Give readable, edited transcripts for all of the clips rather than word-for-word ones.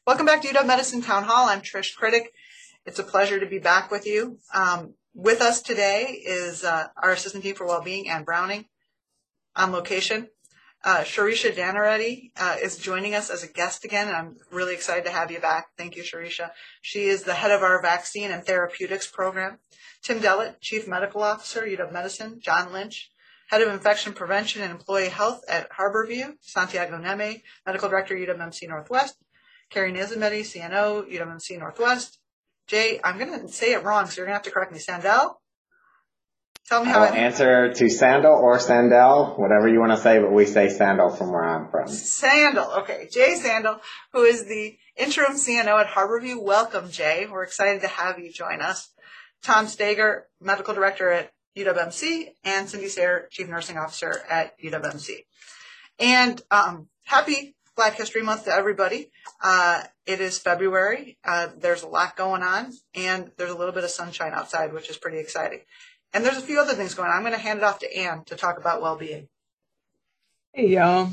Welcome back to UW Medicine Town Hall. I'm Trish Critic. It's a pleasure to be back with you. With us today is our Assistant Dean for Wellbeing, Ann Browning, on location. Shirisha Danareddy is joining us as a guest again, and I'm really excited to have you back. Thank you, Shirisha. She is the head of our Vaccine and Therapeutics program. Tim Dellett, Chief Medical Officer, UW Medicine. John Lynch, Head of Infection Prevention and Employee Health at Harborview. Santiago Neme, Medical Director, UWMC Northwest. Carrie Nizimetti, CNO, UWMC Northwest. Jay, I'm going to say it wrong, so you're going to have to correct me. Sandell? Tell me how I'll answer to Sandal or Sandell, whatever you want to say, but we say Sandal from where I'm from. Sandal, okay. Jay Sandal, who is the interim CNO at Harborview. Welcome, Jay. We're excited to have you join us. Tom Stager, Medical Director at UWMC, and Cindy Sayre, Chief Nursing Officer at UWMC. And happy Black History Month to everybody. It is February. There's a lot going on, and there's a little bit of sunshine outside, which is pretty exciting. And there's a few other things going on. I'm going to hand it off to Ann to talk about well-being. Hey, y'all.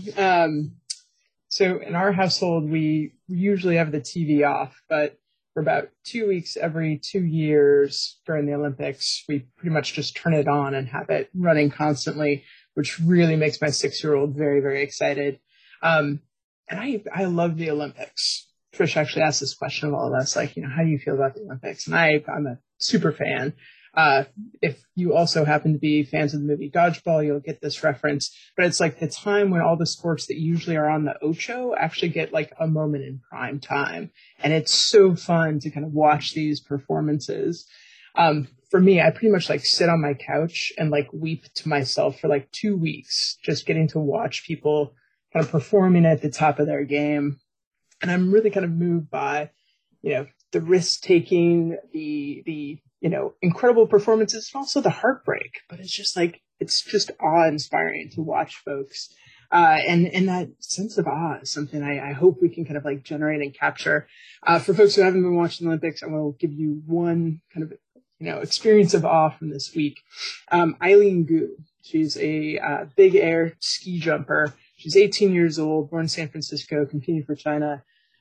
So in our household, we usually have the TV off, but for about 2 weeks every 2 years during the Olympics, we pretty much just turn it on and have it running constantly, which really makes my 6-year-old very, very excited. And I love the Olympics. Trish actually asked this question of all of us, like, how do you feel about the Olympics? And I'm a super fan. If you also happen to be fans of the movie Dodgeball, you'll get this reference. But it's like the time when all the sports that usually are on the Ocho actually get like a moment in prime time. And it's so fun to kind of watch these performances. For me, I pretty much like sit on my couch and like weep to myself for like 2 weeks, just getting to watch people kind of performing at the top of their game. And I'm really kind of moved by, the risk taking, the incredible performances, and also the heartbreak. But it's just awe inspiring to watch folks. And that sense of awe is something I hope we can kind of like generate and capture. For folks who haven't been watching the Olympics, I will give you one kind of, experience of awe from this week. Eileen Gu, she's a big air ski jumper. She's 18 years old, born in San Francisco, competing for China.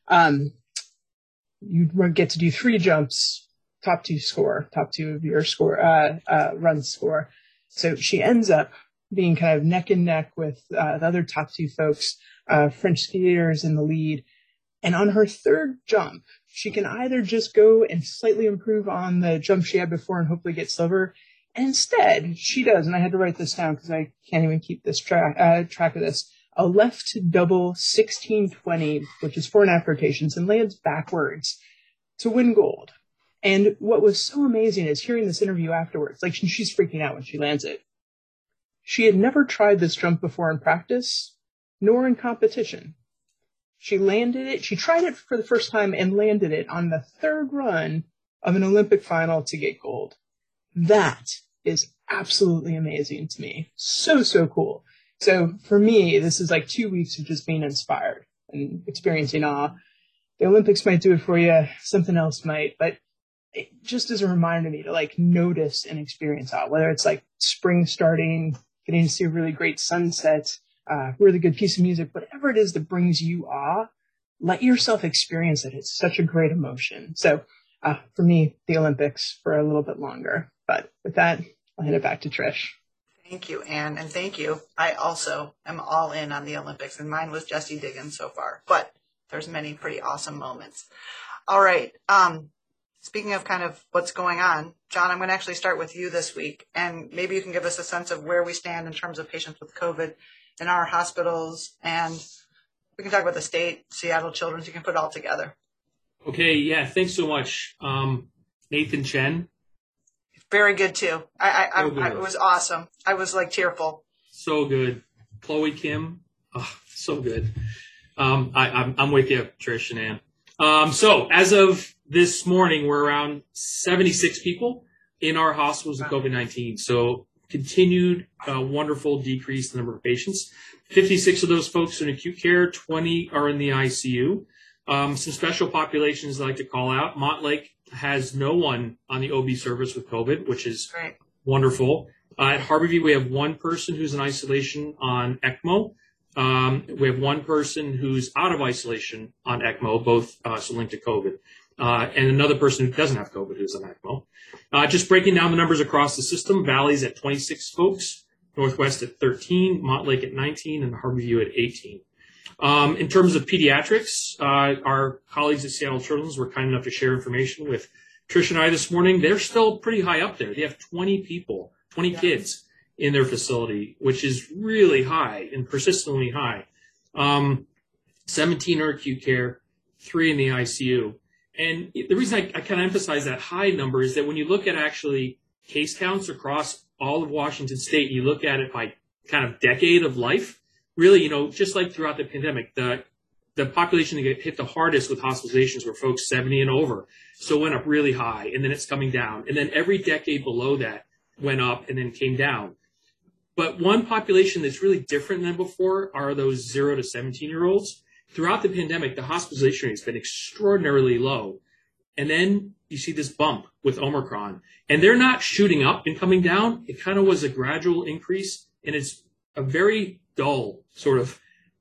You get to do 3 jumps, top two of your score, run score. So she ends up being kind of neck and neck with the other top 2 folks, French skiers in the lead. And on her 3rd jump, she can either just go and slightly improve on the jump she had before and hopefully get silver. And instead, she does, and I had to write this down because I can't even keep this track of this, a left double 1620, which is 4.5 rotations, and lands backwards to win gold. And what was so amazing is hearing this interview afterwards, like she's freaking out when she lands it. She had never tried this jump before in practice, nor in competition. She landed it, she tried it for the first time and landed it on the 3rd run of an Olympic final to get gold. That is absolutely amazing to me. So cool. So for me, this is like 2 weeks of just being inspired and experiencing awe. The Olympics might do it for you. Something else might, but it just as a reminder to me to like notice and experience awe, whether it's like spring starting, getting to see a really great sunset, really good piece of music, whatever it is that brings you awe, let yourself experience it. It's such a great emotion. So for me, the Olympics for a little bit longer. But with that, I'll hand it back to Trish. Thank you, Ann, and thank you. I also am all in on the Olympics, and mine was Jessie Diggins so far, but there's many pretty awesome moments. All right. Speaking of kind of what's going on, John, I'm going to actually start with you this week, and maybe you can give us a sense of where we stand in terms of patients with COVID in our hospitals, and we can talk about the state, Seattle Children's. You can put it all together. Okay, yeah, thanks so much. Nathan Chen. Very good, too. It was awesome. I was, like, tearful. So good. Chloe Kim. Oh, so good. I'm with you, Trish and Ann. So as of this morning, we're around 76 people in our hospitals with COVID-19. So continued wonderful decrease in the number of patients. 56 of those folks are in acute care. 20 are in the ICU. Some special populations I like to call out. Montlake has no one on the OB service with COVID, which is wonderful. At Harborview, we have one person who's in isolation on ECMO. We have one person who's out of isolation on ECMO, both so linked to COVID, and another person who doesn't have COVID who's on ECMO. Just breaking down the numbers across the system, Valley's at 26 folks, Northwest at 13, Montlake at 19, and Harborview at 18. In terms of pediatrics, our colleagues at Seattle Children's were kind enough to share information with Trish and I this morning. They're still pretty high up there. They have 20 people, 20 kids in their facility, which is really high and persistently high. 17 are acute care, 3 in the ICU. And the reason I kind of emphasize that high number is that when you look at actually case counts across all of Washington State, you look at it by kind of decade of life, really, just like throughout the pandemic, the population that get hit the hardest with hospitalizations were folks 70 and over. So it went up really high, and then it's coming down. And then every decade below that went up and then came down. But one population that's really different than before are those 0 to 17-year-olds. Throughout the pandemic, the hospitalization rate has been extraordinarily low. And then you see this bump with Omicron. And they're not shooting up and coming down. It kind of was a gradual increase, and it's a very dull sort of,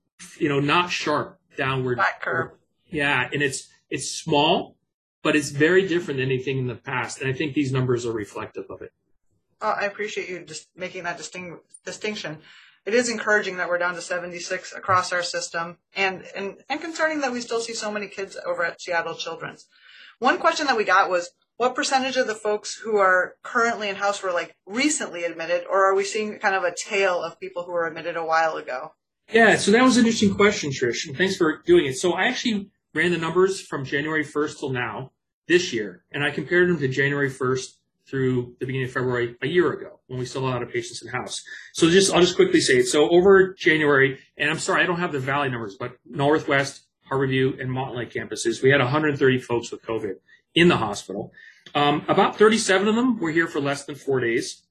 not sharp downward Flat curve. Yeah, and it's small, but it's very different than anything in the past. And I think these numbers are reflective of it. I appreciate you just making that distinction. It is encouraging that we're down to 76 across our system, and concerning that we still see so many kids over at Seattle Children's. One question that we got was, what percentage of the folks who are currently in house were recently admitted, or are we seeing kind of a tail of people who were admitted a while ago? Yeah, so that was an interesting question, Trish, and thanks for doing it. So I actually ran the numbers from January 1st till now this year, and I compared them to January 1st through the beginning of February a year ago when we still had a lot of patients in house. So I'll just quickly say it. So over January, and I'm sorry, I don't have the Valley numbers, but Northwest, Harborview, and Montlake campuses, we had 130 folks with COVID in the hospital. About 37 of them were here for less than 4 days.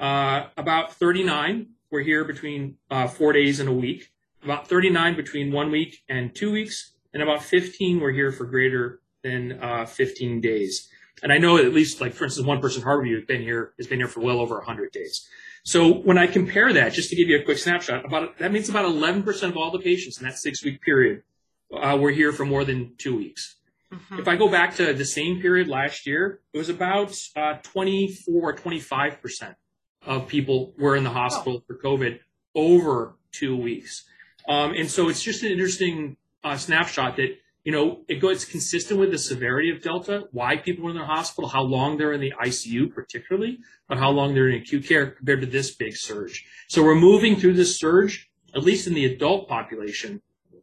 About 39 were here between 4 days and a week. About 39 between 1 week and 2 weeks. And about 15 were here for greater than 15 days. And I know at least, for instance, one person, Harborview, has been here for well over 100 days. So when I compare that, just to give you a quick snapshot, that means about 11% of all the patients in that 6-week period were here for more than 2 weeks. Mm-hmm. If I go back to the same period last year, it was about 24 or 25% of people were in the hospital for COVID over 2 weeks. And so it's just an interesting snapshot that, it's consistent with the severity of Delta, why people are in the hospital, how long they're in the ICU particularly, but how long they're in acute care compared to this big surge. So we're moving through this surge, at least in the adult population,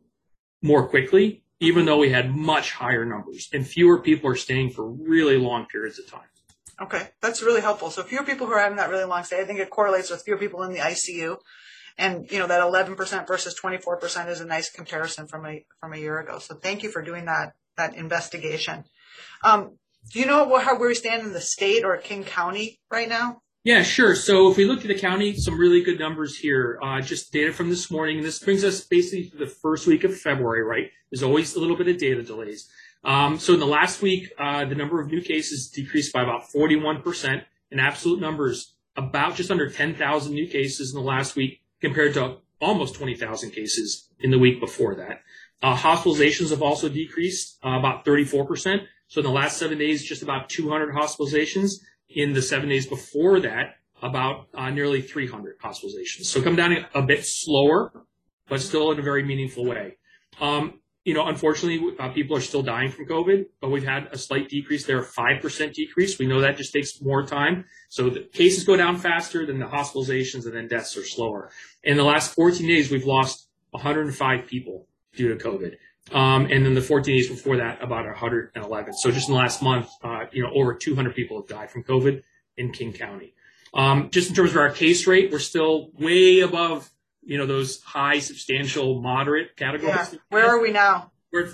more quickly, even though we had much higher numbers and fewer people are staying for really long periods of time. Okay, that's really helpful. So fewer people who are having that really long stay, I think it correlates with fewer people in the ICU. And, that 11% versus 24% is a nice comparison from a year ago. So thank you for doing that investigation. Do you know where we stand in the state or King County right now? Yeah, sure. So if we look at the county, some really good numbers here. Just data from this morning. This brings us basically to the first week of February, right? There's always a little bit of data delays. So in the last week, the number of new cases decreased by about 41%. In absolute numbers, about just under 10,000 new cases in the last week, compared to almost 20,000 cases in the week before that. Hospitalizations have also decreased about 34%. So in the last 7 days, just about 200 hospitalizations. In the 7 days before that, about nearly 300 hospitalizations. So come down a bit slower, but still in a very meaningful way. Unfortunately, people are still dying from COVID, but we've had a slight decrease there, a 5% decrease. We know that just takes more time. So the cases go down faster than the hospitalizations, and then deaths are slower. In the last 14 days, we've lost 105 people due to COVID. And then the 14 days before that, about 111. So just in the last month, over 200 people have died from COVID in King County. Just in terms of our case rate, we're still way above those high, substantial, moderate categories. Yeah. Where are we now? We're at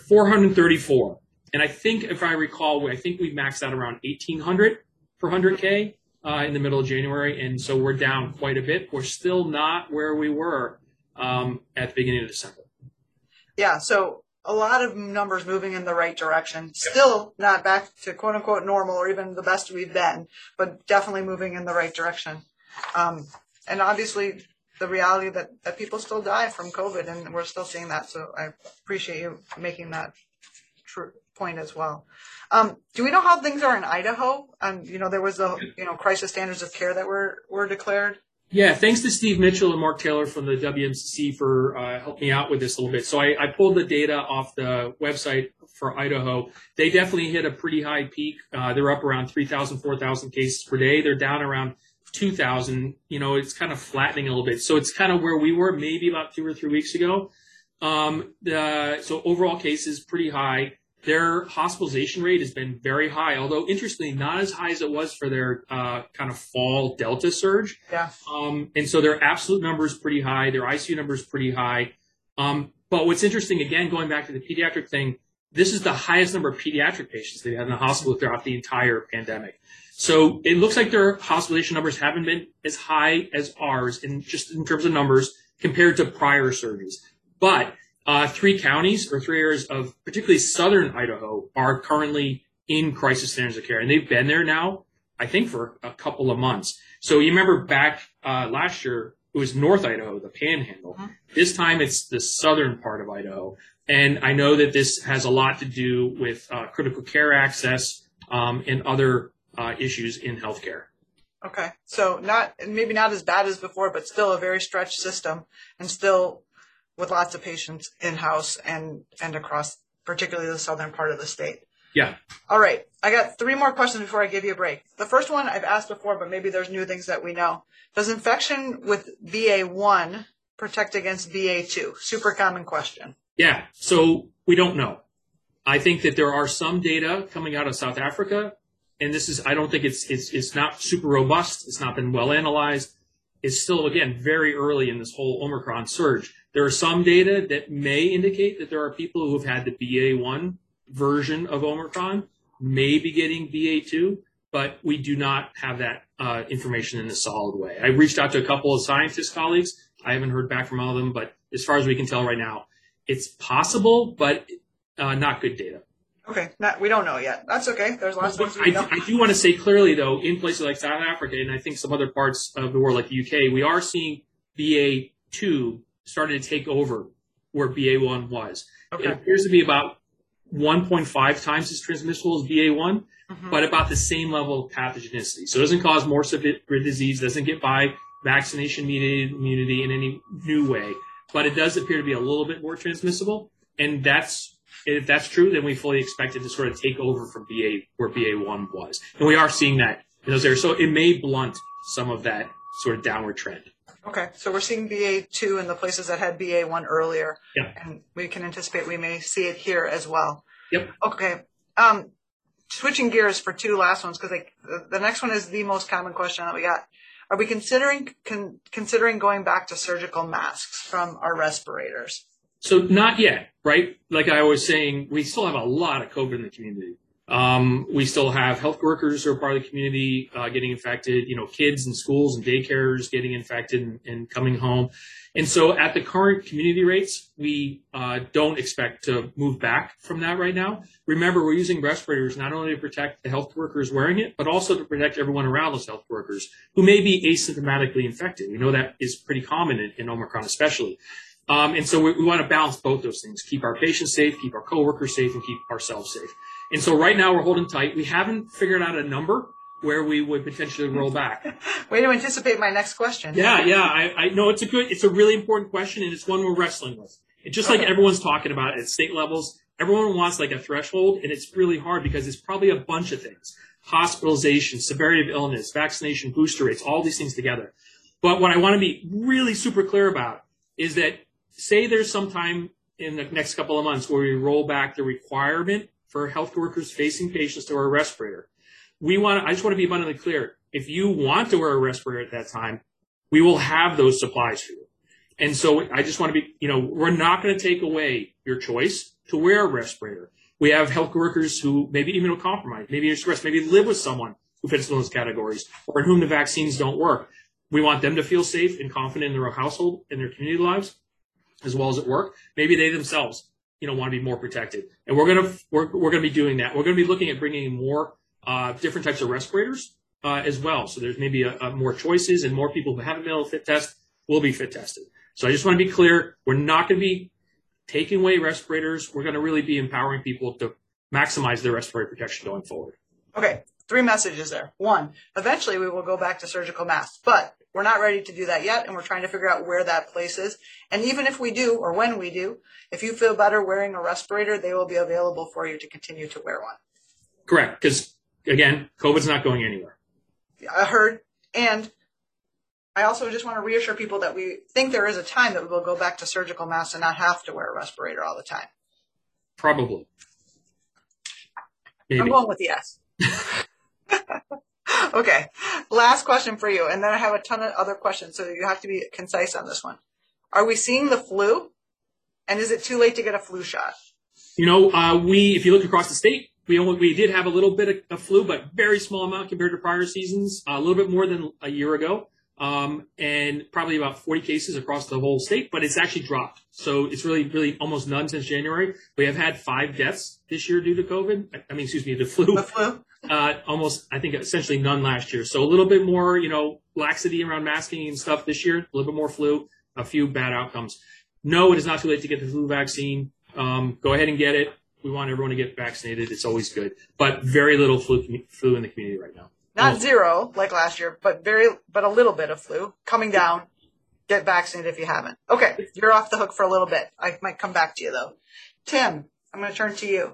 434. And I think, if I recall, we maxed out around 1,800 per 100K in the middle of January. And so we're down quite a bit. We're still not where we were at the beginning of December. Yeah, so a lot of numbers moving in the right direction. Still not back to quote-unquote normal or even the best we've been, but definitely moving in the right direction. And obviously, the reality that people still die from COVID, and we're still seeing that. So I appreciate you making that true point as well. Do we know how things are in Idaho? There was a crisis standards of care that were declared. Yeah, thanks to Steve Mitchell and Mark Taylor from the WMCC for helping me out with this a little bit. So I pulled the data off the website for Idaho. They definitely hit a pretty high peak. They're up around 3,000, 4,000 cases per day. They're down around 2,000. It's kind of flattening a little bit. So it's kind of where we were maybe about 2 or 3 weeks ago. So overall cases pretty high. Their hospitalization rate has been very high, although interestingly, not as high as it was for their kind of fall Delta surge. Yeah. And so their absolute numbers pretty high. Their ICU numbers pretty high. But what's interesting, again, going back to the pediatric thing, this is the highest number of pediatric patients they've had in the hospital throughout the entire pandemic. So it looks like their hospitalization numbers haven't been as high as ours in terms of numbers compared to prior surges. But 3 counties or 3 areas of particularly southern Idaho are currently in crisis standards of care. And they've been there now, I think, for a couple of months. So you remember back last year, it was North Idaho, the Panhandle. Mm-hmm. This time it's the southern part of Idaho. And I know that this has a lot to do with critical care access and other issues in healthcare. Okay. So maybe not as bad as before, but still a very stretched system and still with lots of patients in-house and across particularly the southern part of the state. Yeah. All right. I got 3 more questions before I give you a break. The first one I've asked before, but maybe there's new things that we know. Does infection with BA1 protect against BA2? Super common question. Yeah. So we don't know. I think that there are some data coming out of South Africa, and I don't think it's not super robust. It's not been well analyzed. It's still, again, very early in this whole Omicron surge. There are some data that may indicate that there are people who have had the BA1 version of Omicron, may be getting BA2, but we do not have that information in a solid way. I reached out to a couple of scientist colleagues. I haven't heard back from all of them, but as far as we can tell right now, it's possible, but not good data. Okay, we don't know yet. That's okay. There's lots of things we don't. I do want to say clearly, though, in places like South Africa and I think some other parts of the world like the UK, we are seeing BA2 starting to take over where BA1 was. Okay. It appears to be about 1.5 times as transmissible as BA1, but about the same level of pathogenicity. So it doesn't cause more severe disease, doesn't get by vaccination-mediated immunity in any new way, but it does appear to be a little bit more transmissible. And if that's true, then we fully expect it to sort of take over from where BA1 was. And we are seeing that in those areas. So it may blunt some of that sort of downward trend. Okay, so we're seeing BA2 in the places that had BA1 earlier. Yeah. And we can anticipate we may see it here as well. Yep. Okay. Switching gears for 2 last ones, because the next one is the most common question that we got. Are we considering going back to surgical masks from our respirators? So not yet, right? Like I was saying, we still have a lot of COVID in the community. We still have health workers who are part of the community getting infected, kids in schools and daycares getting infected and coming home. And so at the current community rates, we don't expect to move back from that right now. Remember, we're using respirators not only to protect the health workers wearing it, but also to protect everyone around those health workers who may be asymptomatically infected. We know that is pretty common in Omicron especially. And so we want to balance both those things, keep our patients safe, keep our coworkers safe, and keep ourselves safe. And so right now we're holding tight. We haven't figured out a number where we would potentially roll back. Way to anticipate my next question. Yeah. I know it's a really important question, and it's one we're wrestling with. It's just like everyone's talking about at state levels. Everyone wants like a threshold, and it's really hard because it's probably a bunch of things. Hospitalization, severity of illness, vaccination, booster rates, all these things together. But what I want to be really super clear about is that say there's some time in the next couple of months where we roll back the requirement for health workers facing patients to wear a respirator. I just want to be abundantly clear. If you want to wear a respirator at that time, we will have those supplies for you. And so I just want to be, we're not going to take away your choice to wear a respirator. We have health workers who maybe immunocompromised, maybe stressed, maybe live with someone who fits in those categories or in whom the vaccines don't work. We want them to feel safe and confident in their household and their community lives as well as at work. Maybe they themselves, want to be more protected. And we're going to be doing that. We're going to be looking at bringing in more different types of respirators as well. So there's maybe more choices and more people who haven't been able to fit test will be fit tested. So I just want to be clear. We're not going to be taking away respirators. We're going to really be empowering people to maximize their respiratory protection going forward. Okay, 3 messages there. 1, eventually we will go back to surgical masks, but we're not ready to do that yet, and we're trying to figure out where that place is. And even if we do, or when we do, if you feel better wearing a respirator, they will be available for you to continue to wear one. Correct, because, again, COVID's not going anywhere. I heard, and I also just want to reassure people that we think there is a time that we will go back to surgical masks and not have to wear a respirator all the time. Probably. Maybe. I'm going with yes. Okay, last question for you, and then I have a ton of other questions, so you have to be concise on this one. Are we seeing the flu, and is it too late to get a flu shot? You know, if you look across the state, we did have a little bit of flu, but very small amount compared to prior seasons, a little bit more than a year ago, and probably about 40 cases across the whole state, but it's actually dropped. So it's really almost none since January. We have had 5 deaths this year due to COVID. The flu. The flu? Almost, I think, essentially none last year. So a little bit more, laxity around masking and stuff this year, a little bit more flu, a few bad outcomes. No, it is not too late to get the flu vaccine. Go ahead and get it. We want everyone to get vaccinated. It's always good. But very little flu in the community right now. Not zero like last year, but a little bit of flu coming down. Get vaccinated if you haven't. Okay, you're off the hook for a little bit. I might come back to you though. Tim, I'm going to turn to you.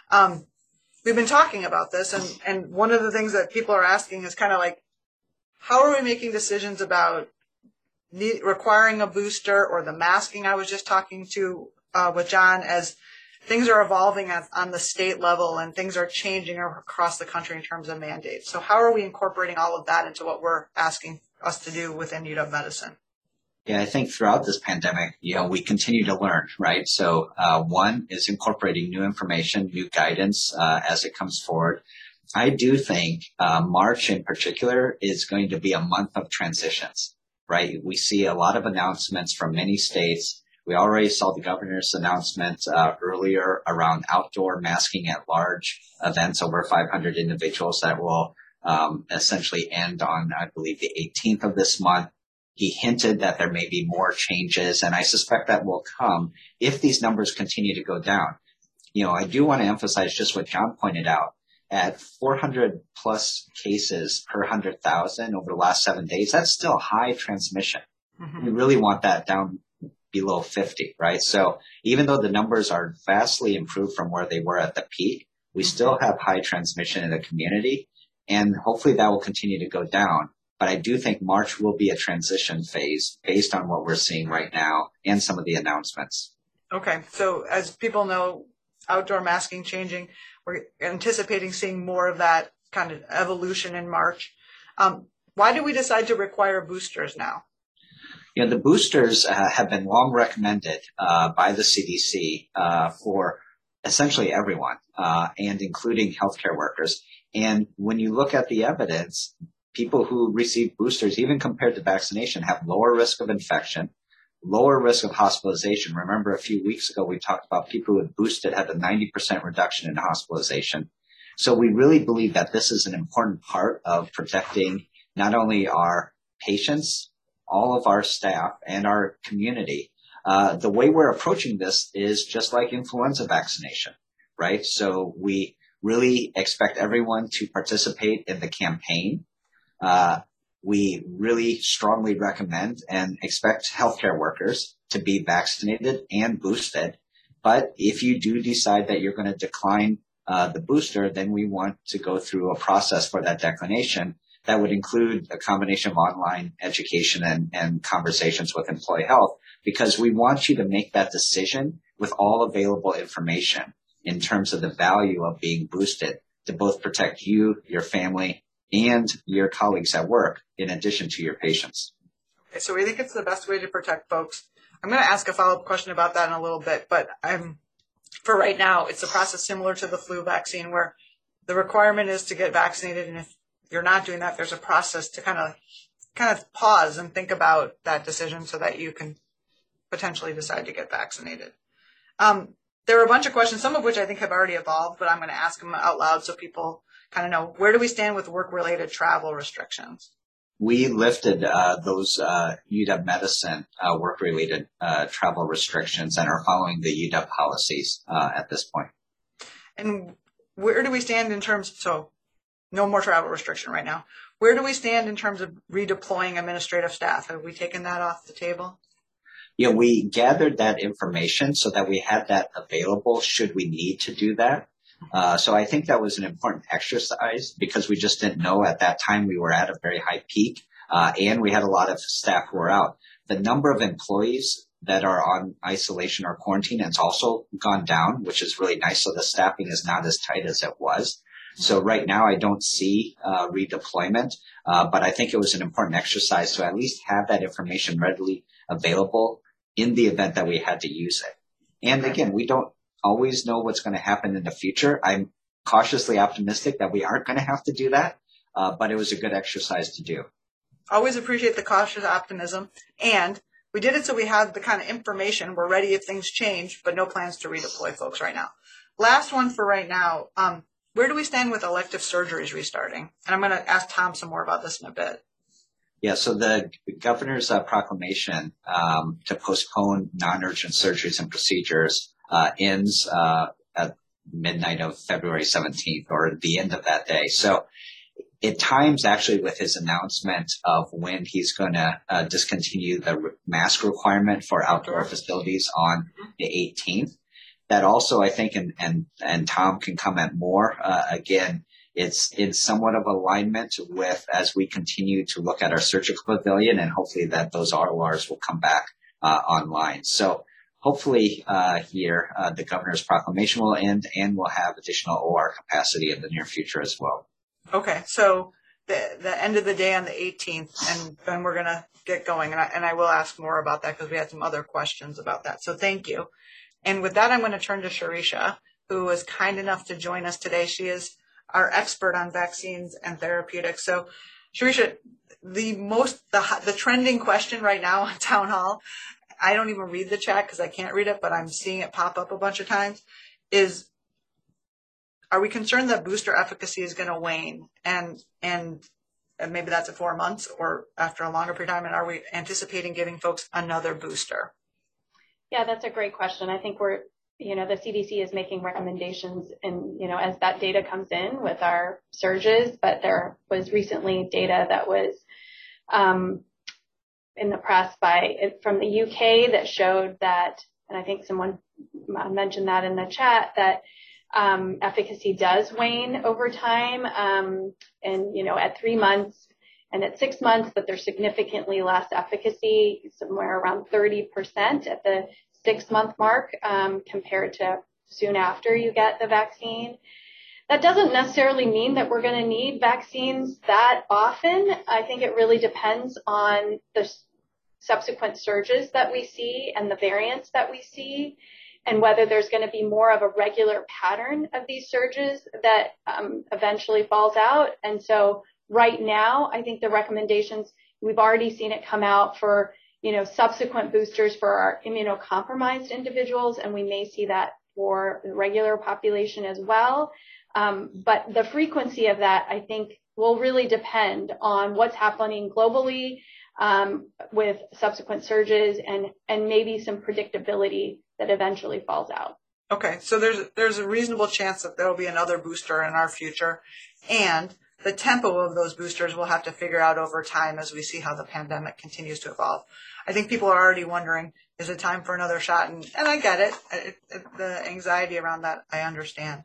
We've been talking about this, and one of the things that people are asking is kind of like, how are we making decisions about requiring a booster or the masking? I was just talking with John as things are evolving on the state level and things are changing across the country in terms of mandates. So how are we incorporating all of that into what we're asking us to do within UW Medicine? Yeah, I think throughout this pandemic, we continue to learn, right? So one is incorporating new information, new guidance as it comes forward. I do think March in particular is going to be a month of transitions, right? We see a lot of announcements from many states. We already saw the governor's announcement earlier around outdoor masking at large events over 500 individuals that will essentially end on, I believe, the 18th of this month. He hinted that there may be more changes, and I suspect that will come if these numbers continue to go down. I do want to emphasize just what John pointed out. At 400 plus cases per 100,000 over the last 7 days, that's still high transmission. Mm-hmm. We really want that down below 50, right? So even though the numbers are vastly improved from where they were at the peak, we still have high transmission in the community, and hopefully that will continue to go down. But I do think March will be a transition phase based on what we're seeing right now and some of the announcements. Okay. So as people know, outdoor masking changing, we're anticipating seeing more of that kind of evolution in March. Why did we decide to require boosters now? The boosters have been long recommended by the CDC for essentially everyone, and including healthcare workers. And when you look at the evidence, people who receive boosters, even compared to vaccination, have lower risk of infection, lower risk of hospitalization. Remember, a few weeks ago, we talked about people who had boosted had a 90% reduction in hospitalization. So we really believe that this is an important part of protecting not only our patients, all of our staff, and our community. The way we're approaching this is just like influenza vaccination, right? So we really expect everyone to participate in the campaign. We really strongly recommend and expect healthcare workers to be vaccinated and boosted. But if you do decide that you're going to decline the booster, then we want to go through a process for that declination that would include a combination of online education and conversations with employee health, because we want you to make that decision with all available information in terms of the value of being boosted to both protect you, your family, and your colleagues at work, in addition to your patients. Okay, so we think it's the best way to protect folks. I'm going to ask a follow-up question about that in a little bit, but for right now, it's a process similar to the flu vaccine where the requirement is to get vaccinated, and if you're not doing that, there's a process to kind of pause and think about that decision so that you can potentially decide to get vaccinated. There are a bunch of questions, some of which I think have already evolved, but I'm going to ask them out loud so people kind of know, where do we stand with work-related travel restrictions? we lifted those UW Medicine work-related travel restrictions and are following the UW policies at this point. And where do we stand in terms, so no more travel restriction right now. Where do we stand in terms of redeploying administrative staff? Have we taken that off the table? Yeah, we gathered that information so that we had that available should we need to do that. So I think that was an important exercise because we just didn't know at that time we were at a very high peak, and we had a lot of staff who were out. The number of employees that are on isolation or quarantine has also gone down, which is really nice. So the staffing is not as tight as it was. So right now I don't see redeployment, but I think it was an important exercise to at least have that information readily available in the event that we had to use it. And again, we don't always know what's going to happen in the future. I'm cautiously optimistic that we aren't going to have to do that, but it was a good exercise to do. Always appreciate the cautious optimism. And we did it so we had the kind of information. We're ready if things change, but no plans to redeploy folks right now. Last one for right now. Where do we stand with elective surgeries restarting? And I'm going to ask Tom some more about this in a bit. Yeah, so the governor's proclamation to postpone non-urgent surgeries and procedures ends at midnight of February 17th or the end of that day. So it times actually with his announcement of when he's going to discontinue the mask requirement for outdoor facilities on the 18th. That also, I think, and Tom can comment more, again, it's in somewhat of alignment with as we continue to look at our surgical pavilion and hopefully that those RORs will come back online. So hopefully here the governor's proclamation will end and we'll have additional OR capacity in the near future as well. Okay, so the end of the day on the 18th, and then we're going to get going. And I will ask more about that because we had some other questions about that. So thank you. And with that, I'm going to turn to Sharisha, who was kind enough to join us today. She is our expert on vaccines and therapeutics. So Sharisha, the trending question right now on Town Hall, I don't even read the chat because I can't read it, but I'm seeing it pop up a bunch of times, is are we concerned that booster efficacy is going to wane? And maybe that's at 4 months or after a longer period of time. And are we anticipating giving folks another booster? Yeah, that's a great question. I think the CDC is making recommendations and, as that data comes in with our surges, but there was recently data that was in the press from the UK that showed that, and I think someone mentioned that in the chat, that efficacy does wane over time. And, at 3 months and at 6 months, that there's significantly less efficacy, somewhere around 30% at the 6-month mark compared to soon after you get the vaccine. That doesn't necessarily mean that we're going to need vaccines that often. I think it really depends on the subsequent surges that we see and the variants that we see, and whether there's going to be more of a regular pattern of these surges that eventually falls out. And so right now, I think the recommendations, we've already seen it come out for, subsequent boosters for our immunocompromised individuals, and we may see that for the regular population as well. But the frequency of that, I think, will really depend on what's happening globally with subsequent surges and maybe some predictability that eventually falls out. Okay, so there's a reasonable chance that there will be another booster in our future, and the tempo of those boosters we'll have to figure out over time as we see how the pandemic continues to evolve. I think people are already wondering, is it time for another shot? And I get it. The anxiety around that, I understand.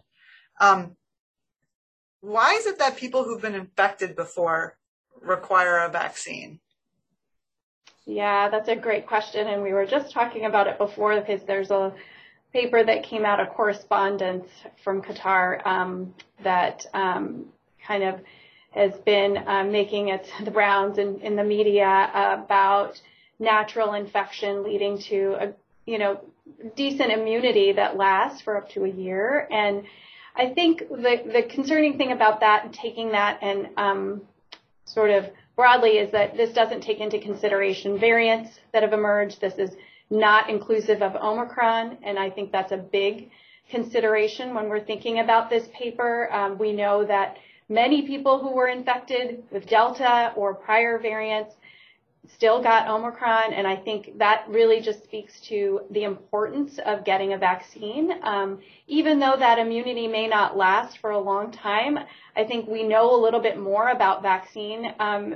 Why is it that people who've been infected before require a vaccine? Yeah, that's a great question. And we were just talking about it before because there's a paper that came out of correspondence from Qatar that kind of has been making its rounds in the media about natural infection leading to a decent immunity that lasts for up to a year. And I think the concerning thing about that and taking that and sort of broadly is that this doesn't take into consideration variants that have emerged. This is not inclusive of Omicron, and I think that's a big consideration when we're thinking about this paper. We know that Many people who were infected with Delta or prior variants still got Omicron, and I think that really just speaks to the importance of getting a vaccine. Even though that immunity may not last for a long time, I think we know a little bit more about vaccine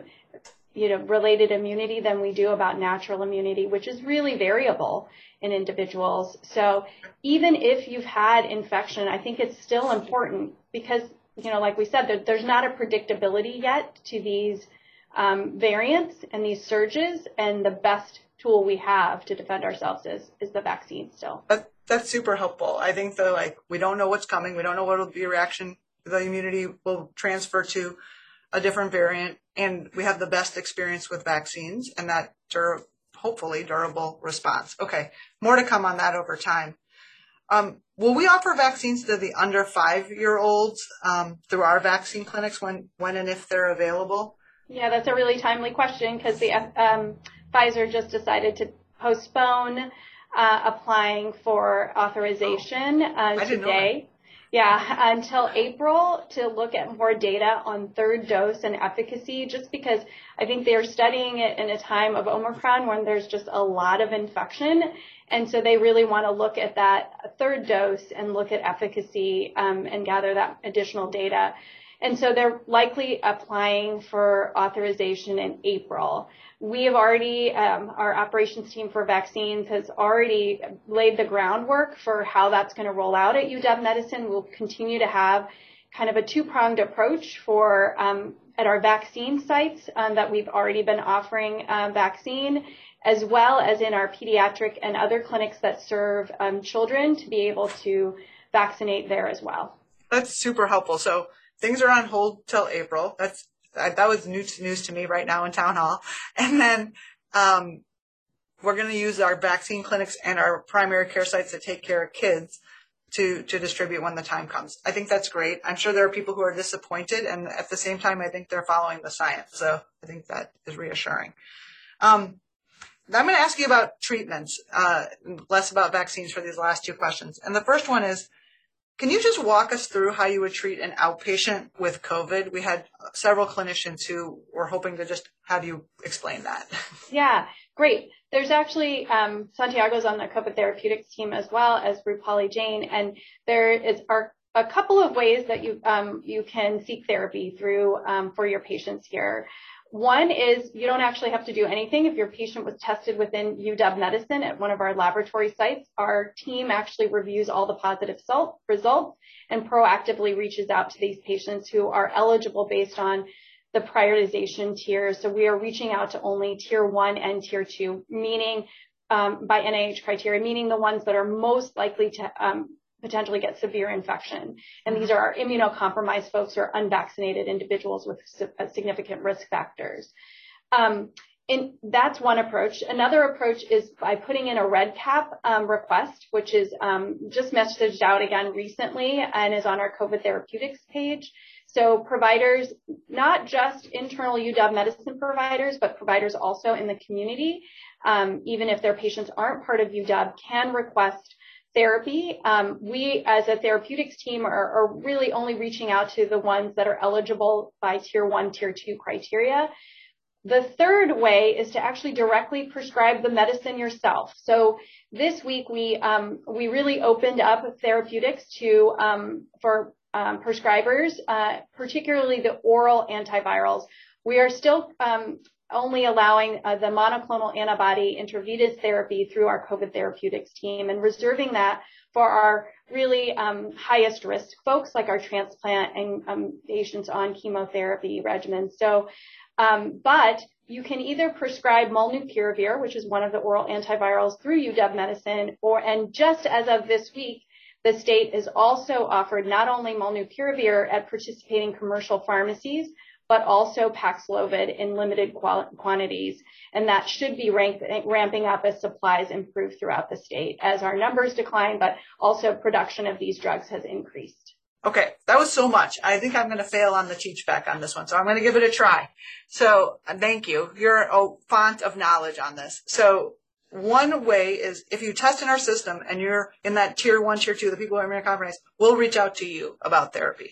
related immunity than we do about natural immunity, which is really variable in individuals. So even if you've had infection, I think it's still important because, like we said, there's not a predictability yet to these variants and these surges, and the best tool we have to defend ourselves is the vaccine still. That's super helpful. I think though, we don't know what's coming. We don't know what will be a reaction. The immunity will transfer to a different variant, and we have the best experience with vaccines and that hopefully durable response. Okay, more to come on that over time. Will we offer vaccines to the under 5-year-olds through our vaccine clinics when and if they're available? Yeah, that's a really timely question because the Pfizer just decided to postpone applying for authorization today. Yeah, until April to look at more data on third dose and efficacy, just because I think they're studying it in a time of Omicron when there's just a lot of infection. And so they really want to look at that third dose and look at efficacy and gather that additional data. And so they're likely applying for authorization in April. We have already, our operations team for vaccines has already laid the groundwork for how that's going to roll out at UW-Medicine. We'll continue to have kind of a two-pronged approach for at our vaccine sites that we've already been offering vaccine, as well as in our pediatric and other clinics that serve children to be able to vaccinate there as well. That's super helpful. So things are on hold till April. That was news to me right now in town hall. And then we're going to use our vaccine clinics and our primary care sites to take care of kids to distribute when the time comes. I think that's great. I'm sure there are people who are disappointed, and at the same time, I think they're following the science. So I think that is reassuring. I'm going to ask you about treatments, less about vaccines for these last two questions. And the first one is, can you just walk us through how you would treat an outpatient with COVID? We had several clinicians who were hoping to just have you explain that. Yeah, great. There's actually, Santiago's on the COVID therapeutics team as well as Rupali Jain, and there are a couple of ways that you can seek therapy through for your patients here. One is you don't actually have to do anything. If your patient was tested within UW-Medicine at one of our laboratory sites, our team actually reviews all the positive results and proactively reaches out to these patients who are eligible based on the prioritization tiers. So we are reaching out to only tier 1 and tier 2, meaning by NIH criteria, meaning the ones that are most likely to potentially get severe infection. And these are our immunocompromised folks or unvaccinated individuals with significant risk factors. And that's one approach. Another approach is by putting in a REDCap request, which is just messaged out again recently and is on our COVID therapeutics page. So providers, not just internal UW-Medicine providers, but providers also in the community, even if their patients aren't part of UW, can request therapy. We as a therapeutics team are really only reaching out to the ones that are eligible by tier 1, tier 2 criteria. The third way is to actually directly prescribe the medicine yourself. So this week we really opened up therapeutics for prescribers, particularly the oral antivirals. We are still only allowing the monoclonal antibody intravenous therapy through our COVID therapeutics team and reserving that for our really highest risk folks like our transplant and patients on chemotherapy regimens. So, but you can either prescribe molnupiravir, which is one of the oral antivirals through UW-Medicine, and just as of this week, the state is also offered not only molnupiravir at participating commercial pharmacies, but also Paxlovid in limited quantities. And that should be ramping up as supplies improve throughout the state as our numbers decline, but also production of these drugs has increased. Okay, that was so much. I think I'm going to fail on the teach back on this one, so I'm going to give it a try. So thank you. You're a font of knowledge on this. So one way is if you test in our system and you're in that tier 1, tier 2, the people who are immunocompromised, we'll reach out to you about therapy.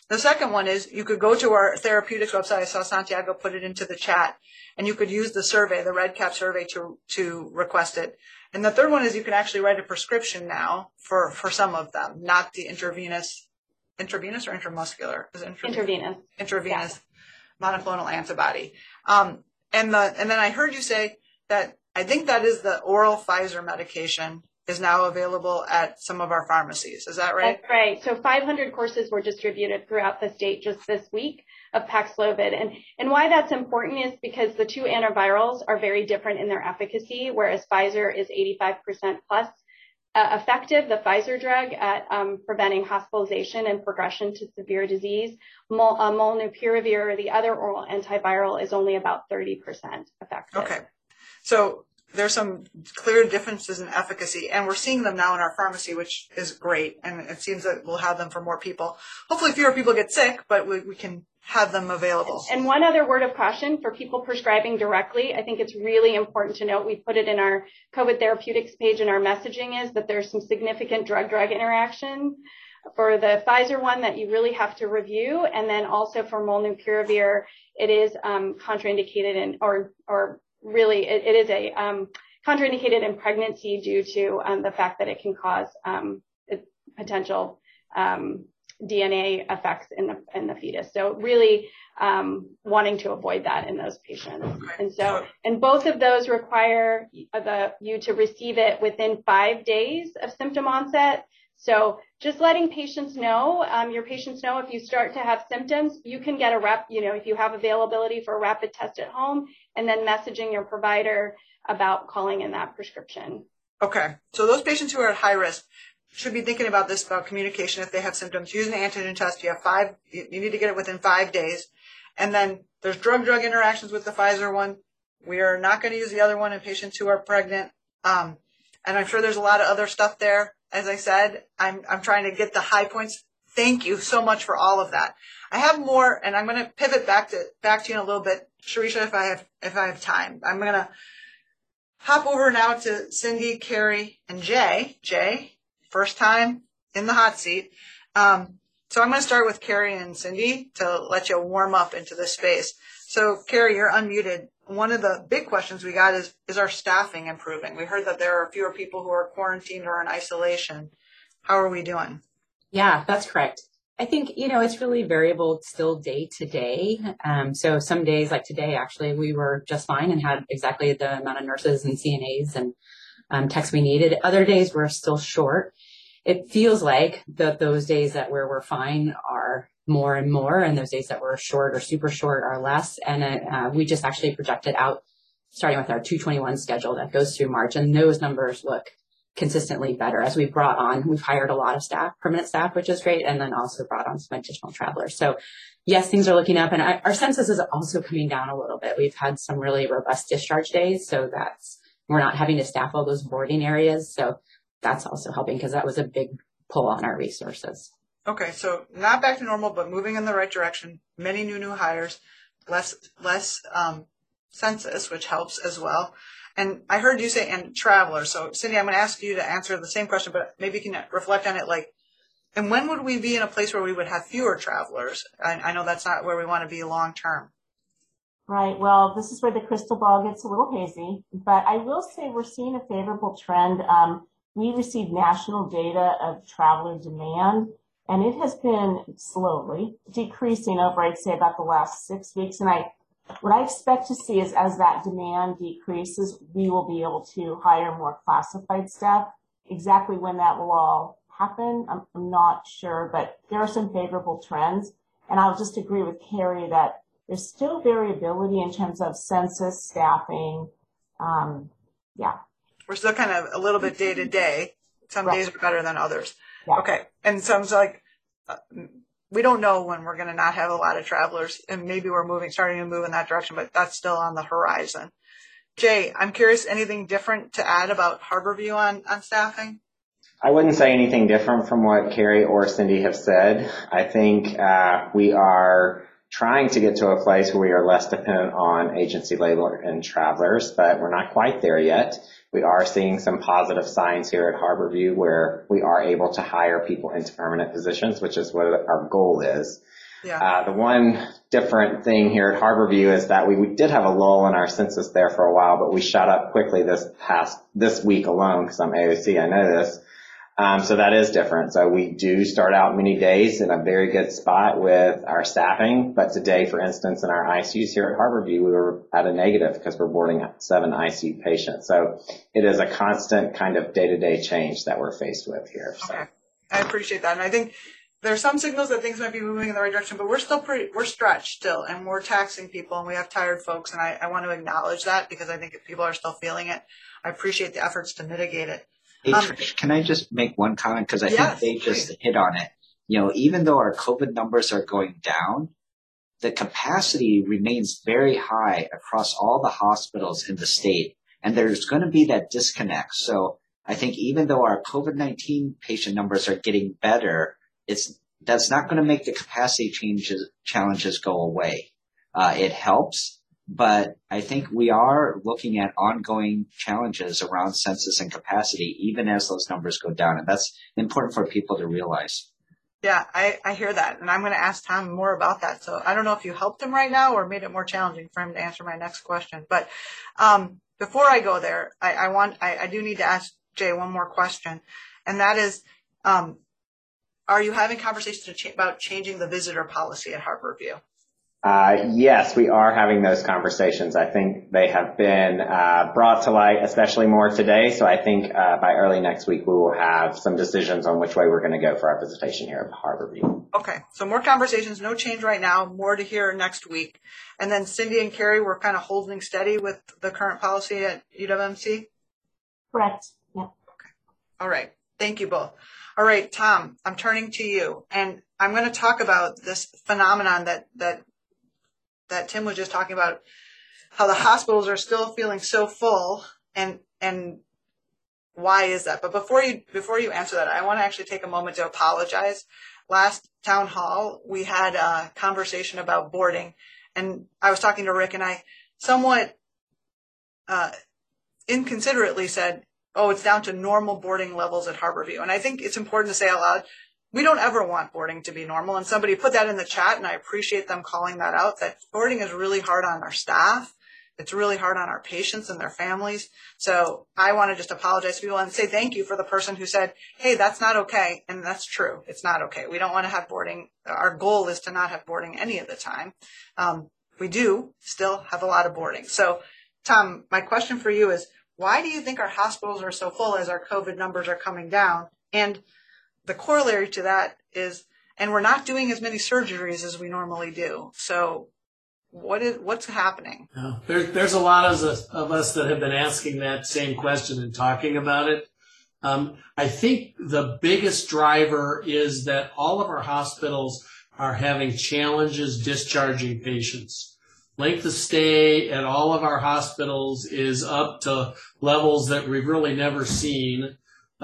The second one is you could go to our therapeutics website. I saw Santiago put it into the chat, and you could use the survey, the REDCap survey, to request it. And the third one is you can actually write a prescription now for some of them, not the intravenous or intramuscular? Is it Intravenous. Intravenous monoclonal antibody. And then I heard you say that I think that is the oral Pfizer medication is now available at some of our pharmacies. Is that right? That's right. So 500 courses were distributed throughout the state just this week of Paxlovid. And why that's important is because the two antivirals are very different in their efficacy, whereas Pfizer is 85% plus effective, the Pfizer drug, at preventing hospitalization and progression to severe disease. Molnupiravir, the other oral antiviral, is only about 30% effective. Okay. So there's some clear differences in efficacy, and we're seeing them now in our pharmacy, which is great. And it seems that we'll have them for more people. Hopefully fewer people get sick, but we can have them available. And one other word of caution for people prescribing directly, I think it's really important to note, we put it in our COVID therapeutics page in our messaging, is that there's some significant drug-drug interactions for the Pfizer one that you really have to review. And then also for Molnupiravir, it is contraindicated it is a contraindicated in pregnancy due to the fact that it can cause potential DNA effects in the fetus. So really wanting to avoid that in those patients. And both of those require you to receive it within 5 days of symptom onset. So just letting patients know, your patients know if you start to have symptoms, you can get if you have availability for a rapid test at home, and then messaging your provider about calling in that prescription. Okay. So those patients who are at high risk should be thinking about this, about communication if they have symptoms. Use an antigen test. You need to get it within 5 days. And then there's drug-drug interactions with the Pfizer one. We are not going to use the other one in patients who are pregnant. And I'm sure there's a lot of other stuff there. As I said, I'm trying to get the high points. Thank you so much for all of that. I have more, and I'm going to pivot back to you in a little bit, Sharisha, if I have time. I'm going to hop over now to Cindy, Carrie, and Jay. Jay, first time in the hot seat. So I'm going to start with Carrie and Cindy to let you warm up into this space. So Carrie, you're unmuted. One of the big questions we got is our staffing improving? We heard that there are fewer people who are quarantined or in isolation. How are we doing? Yeah, that's correct. I think, it's really variable still day to day. So some days like today, actually, we were just fine and had exactly the amount of nurses and CNAs and techs we needed. Other days we're still short. It feels like those days where we're fine are more and more, and those days that we're short or super short are less. And we just actually projected out, starting with our 221 schedule that goes through March, and those numbers look consistently better as we've hired a lot of staff, permanent staff, which is great, and then also brought on some additional travelers. So yes, things are looking up, and our census is also coming down a little bit. We've had some really robust discharge days, so we're not having to staff all those boarding areas. So that's also helping because that was a big pull on our resources. Okay, so not back to normal, but moving in the right direction. Many new hires, less census, which helps as well. And I heard you say, and travelers. So Cindy, I'm going to ask you to answer the same question, but maybe you can reflect on it. And when would we be in a place where we would have fewer travelers? I know that's not where we want to be long term. Right. Well, this is where the crystal ball gets a little hazy, but I will say we're seeing a favorable trend. We received national data of traveler demand, and it has been slowly decreasing over, I'd say, about the last 6 weeks. And what I expect to see is as that demand decreases, we will be able to hire more classified staff. Exactly when that will all happen, I'm not sure, but there are some favorable trends. And I'll just agree with Carrie that there's still variability in terms of census, staffing. We're still kind of a little bit day to day. Some days are better than others. Yeah. Okay. And sounds like we don't know when we're going to not have a lot of travelers, and maybe we're starting to move in that direction, but that's still on the horizon. Jay, I'm curious, anything different to add about Harborview on staffing? I wouldn't say anything different from what Carrie or Cindy have said. I think we are trying to get to a place where we are less dependent on agency labor and travelers, but we're not quite there yet. We are seeing some positive signs here at Harborview where we are able to hire people into permanent positions, which is what our goal is. Yeah. The one different thing here at Harborview is that we did have a lull in our census there for a while, but we shot up quickly this week alone, because I'm AOC, I know this. So that is different. So we do start out many days in a very good spot with our staffing. But today, for instance, in our ICUs here at Harborview, we were at a negative because we're boarding 7 ICU patients. So it is a constant kind of day-to-day change that we're faced with here. So. Okay. I appreciate that. And I think there's some signals that things might be moving in the right direction, but we're stretched still, and we're taxing people, and we have tired folks. And I want to acknowledge that because I think people are still feeling it. I appreciate the efforts to mitigate it. Hey, Trish, can I just make one comment? Because I yes, think they just please. hit on it. You know, even though our COVID numbers are going down, the capacity remains very high across all the hospitals in the state. And there's going to be that disconnect. So I think even though our COVID-19 patient numbers are getting better, that's not going to make the capacity challenges go away. It helps. But I think we are looking at ongoing challenges around census and capacity, even as those numbers go down. And that's important for people to realize. Yeah, I hear that. And I'm going to ask Tom more about that. So I don't know if you helped him right now or made it more challenging for him to answer my next question. But before I go there, I do need to ask Jay one more question. And that is, are you having conversations about changing the visitor policy at Harborview? Yes, we are having those conversations. I think they have been brought to light, especially more today. So I think by early next week, we will have some decisions on which way we're going to go for our visitation here at Harborview. Okay, so more conversations, no change right now, more to hear next week. And then Cindy and Carrie, we're kind of holding steady with the current policy at UWMC? Correct. Yeah. Okay. All right. Thank you both. All right, Tom, I'm turning to you. And I'm going to talk about this phenomenon that Tim was just talking about, how the hospitals are still feeling so full, and why is that? But before you answer that, I want to actually take a moment to apologize. Last town hall, we had a conversation about boarding, and I was talking to Rick, and I somewhat inconsiderately said, oh, it's down to normal boarding levels at Harborview. And I think it's important to say out loud, we don't ever want boarding to be normal. And somebody put that in the chat, and I appreciate them calling that out, that boarding is really hard on our staff. It's really hard on our patients and their families. So I want to just apologize to people and say thank you for the person who said, hey, that's not okay. And that's true. It's not okay. We don't want to have boarding. Our goal is to not have boarding any of the time. We do still have a lot of boarding. So Tom, my question for you is, why do you think our hospitals are so full as our COVID numbers are coming down? And the corollary to that is, and we're not doing as many surgeries as we normally do. So what's happening? There's a lot of us that have been asking that same question and talking about it. I think the biggest driver is that all of our hospitals are having challenges discharging patients. Length of stay at all of our hospitals is up to levels that we've really never seen.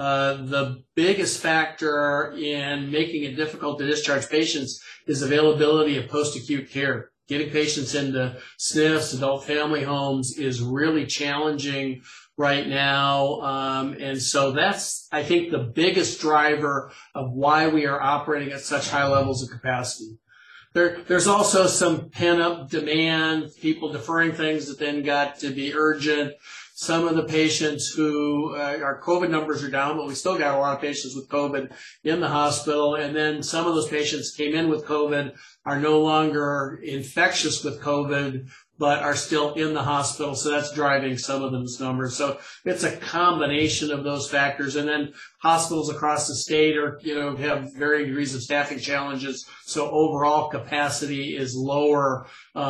The biggest factor in making it difficult to discharge patients is availability of post-acute care. Getting patients into SNFs, adult family homes, is really challenging right now. And so that's, I think, the biggest driver of why we are operating at such high levels of capacity. There's also some pent-up demand, people deferring things that then got to be urgent. Some of the patients who our COVID numbers are down, but we still got a lot of patients with COVID in the hospital. And then some of those patients came in with COVID, are no longer infectious with COVID, but are still in the hospital. So that's driving some of those numbers. So it's a combination of those factors. And then hospitals across the state are, have varying degrees of staffing challenges. So overall capacity is lower,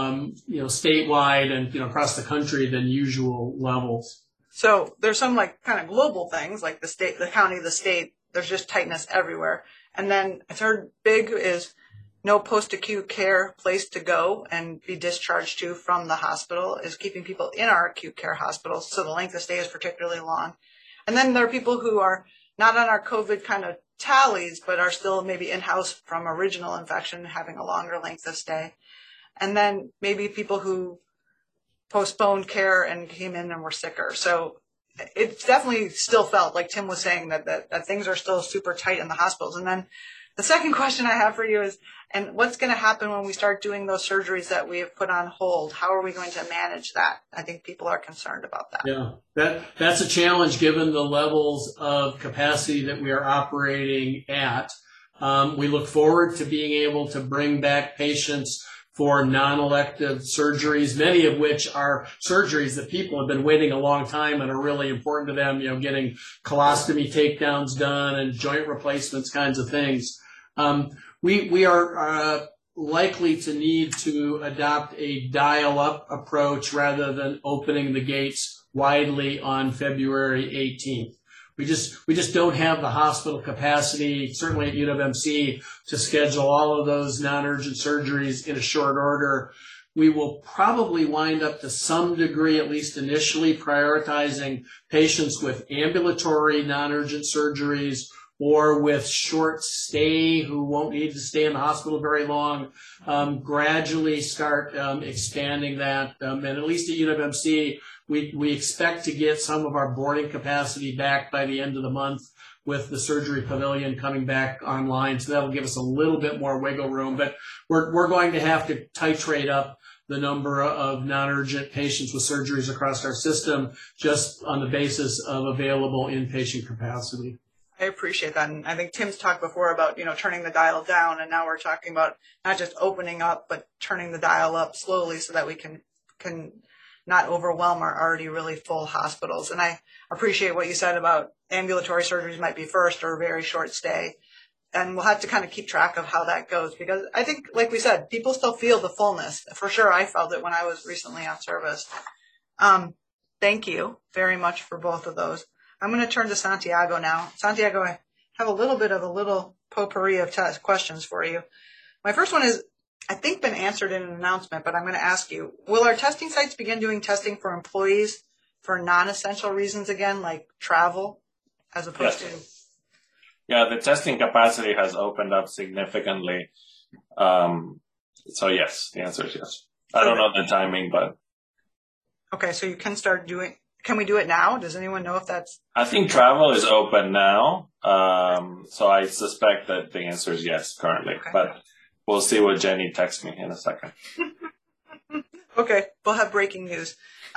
statewide and, across the country than usual levels. So there's some kind of global things like the state, the county, the state, there's just tightness everywhere. And then a third big is no post-acute care place to go and be discharged to from the hospital is keeping people in our acute care hospitals. So the length of stay is particularly long. And then there are people who are not on our COVID kind of tallies, but are still maybe in-house from original infection, having a longer length of stay. and then maybe people who postponed care and came in and were sicker. So it's definitely still felt like Tim was saying that things are still super tight in the hospitals. And then the second question I have for you is, and what's going to happen when we start doing those surgeries that we have put on hold? How are we going to manage that? I think people are concerned about that. Yeah, that's a challenge given the levels of capacity that we are operating at. We look forward to being able to bring back patients for non-elective surgeries, many of which are surgeries that people have been waiting a long time and are really important to them, getting colostomy takedowns done and joint replacements kinds of things. We are likely to need to adopt a dial-up approach rather than opening the gates widely on February 18th. We just don't have the hospital capacity, certainly at UWMC, to schedule all of those non-urgent surgeries in a short order. We will probably wind up to some degree, at least initially, prioritizing patients with ambulatory non-urgent surgeries or with short stay who won't need to stay in the hospital very long, gradually start expanding that. And at least at UWMC, we expect to get some of our boarding capacity back by the end of the month with the surgery pavilion coming back online. So that'll give us a little bit more wiggle room. But we're going to have to titrate up the number of non-urgent patients with surgeries across our system just on the basis of available inpatient capacity. I appreciate that. And I think Tim's talked before about, turning the dial down. And now we're talking about not just opening up, but turning the dial up slowly so that we can not overwhelm our already really full hospitals. And I appreciate what you said about ambulatory surgeries might be first or very short stay. And we'll have to kind of keep track of how that goes, because I think, like we said, people still feel the fullness. For sure, I felt it when I was recently on service. Thank you very much for both of those. I'm going to turn to Santiago now. Santiago, I have a little potpourri of questions for you. My first one is, I think, been answered in an announcement, but I'm going to ask you, will our testing sites begin doing testing for employees for non-essential reasons again, like travel, as opposed to? Yeah, the testing capacity has opened up significantly. So yes, the answer is yes. I don't know the timing, but. Okay, so you can start doing, can we do it now? Does anyone know if that's? I think travel is open now. So I suspect that the answer is yes currently, but we'll see what Jenny texts me in a second. Okay, we'll have breaking news.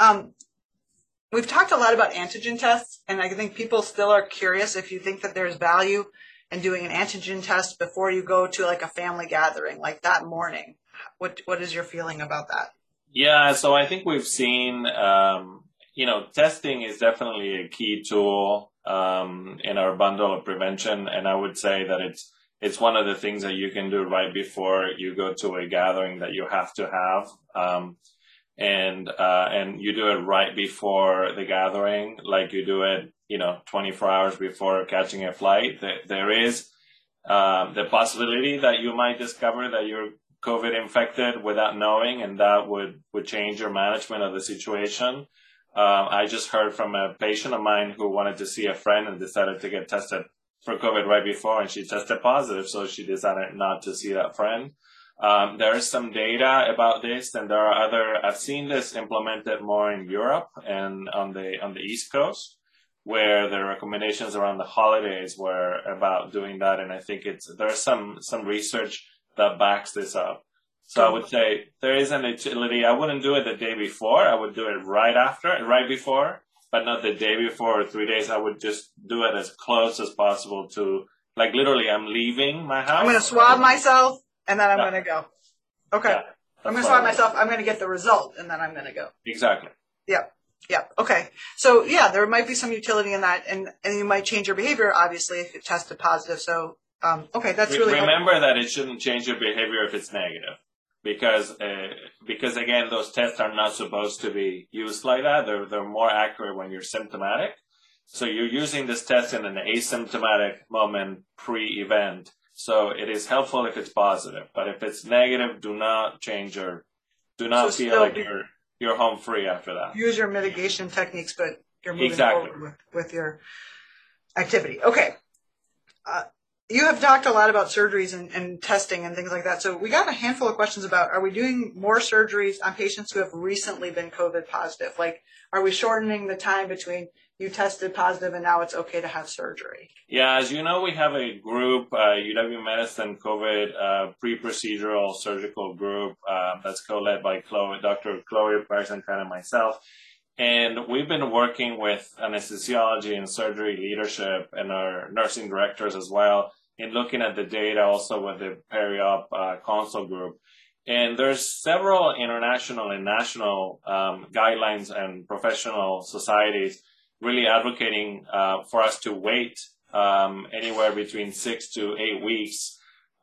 We've talked a lot about antigen tests, and I think people still are curious if you think that there's value in doing an antigen test before you go to like a family gathering, like that morning. What is your feeling about that? Yeah, so I think we've seen, testing is definitely a key tool in our bundle of prevention, and I would say that it's one of the things that you can do right before you go to a gathering that you have to have. And you do it right before the gathering, like you do it, 24 hours before catching a flight. There is the possibility that you might discover that you're COVID infected without knowing, and that would change your management of the situation. I just heard from a patient of mine who wanted to see a friend and decided to get tested for COVID right before, and she tested positive, so she decided not to see that friend. There is some data about this, and there are I've seen this implemented more in Europe and on the East Coast, where the recommendations around the holidays were about doing that. And I think there's some research that backs this up. So I would say there is an utility. I wouldn't do it the day before. I would do it right before, but not the day before or 3 days. I would just do it as close as possible to, like, literally I'm leaving my house. I'm going to swab myself. And then I'm going to go. Okay. Yeah, I'm going to swab myself. I'm going to get the result, and then I'm going to go. Exactly. Yep. Okay. So, yeah, there might be some utility in that, and you might change your behavior, obviously, if you tested positive. So, okay, that's really Remember helpful. that it shouldn't change your behavior if it's negative. Because again, those tests are not supposed to be used like that. They're more accurate when you're symptomatic. So you're using this test in an asymptomatic moment pre-event. So it is helpful if it's positive, but if it's negative, do not feel like you're home free after that. Use your mitigation techniques, but you're moving Exactly. forward with your activity. Okay. you have talked a lot about surgeries and testing and things like that. So we got a handful of questions about, are we doing more surgeries on patients who have recently been COVID positive? Like, are we shortening the time between you tested positive and now it's okay to have surgery? Yeah, as you know, we have a group, UW Medicine COVID pre-procedural surgical group that's co-led by Dr. Chloe Person and myself. And we've been working with anesthesiology and surgery leadership and our nursing directors as well in looking at the data also with the peri-op consult group. And there's several international and national guidelines and professional societies really advocating for us to wait anywhere between 6 to 8 weeks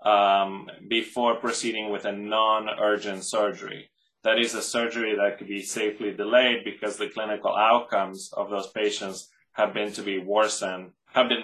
before proceeding with a non-urgent surgery. That is a surgery that could be safely delayed because the clinical outcomes of those patients have been found to be worsened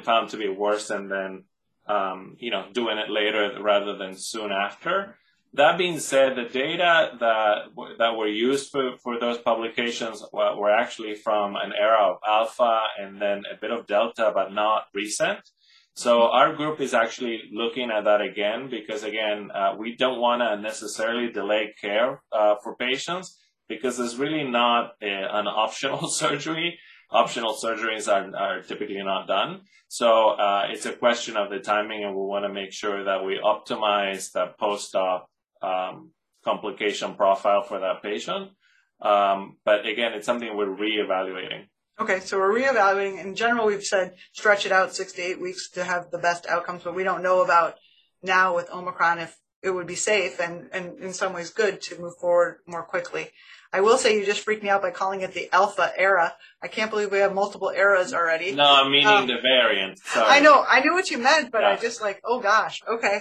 than, doing it later rather than soon after. That being said, the data that were used for those publications were actually from an era of Alpha and then a bit of Delta, but not recent. So our group is actually looking at that again because, again, we don't want to necessarily delay care for patients because it's really not an optional surgery. Optional surgeries are typically not done. So it's a question of the timing, and we want to make sure that we optimize the post-op complication profile for that patient. But again, it's something we're reevaluating. Okay, so we're reevaluating. In general, we've said stretch it out 6 to 8 weeks to have the best outcomes, but we don't know about now with Omicron if it would be safe and in some ways good to move forward more quickly. I will say you just freaked me out by calling it the Alpha era. I can't believe we have multiple eras already. No, I'm meaning the variant. Sorry. I know. I knew what you meant, but yeah. I just oh gosh. Okay.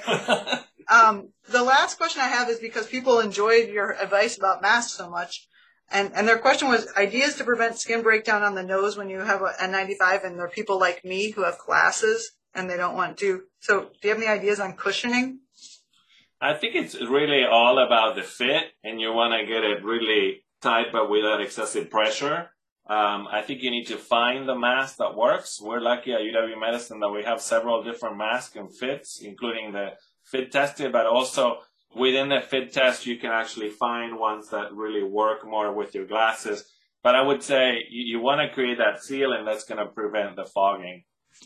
The last question I have is because people enjoyed your advice about masks so much. And their question was ideas to prevent skin breakdown on the nose when you have a N95, and there are people like me who have glasses and they don't want to. So do you have any ideas on cushioning? I think it's really all about the fit, and you want to get it really tight but without excessive pressure. I think you need to find the mask that works. We're lucky at UW Medicine that we have several different masks and fits, including the fit tested, but also within the fit test, you can actually find ones that really work more with your glasses. But I would say you want to create that seal, and that's going to prevent the fogging.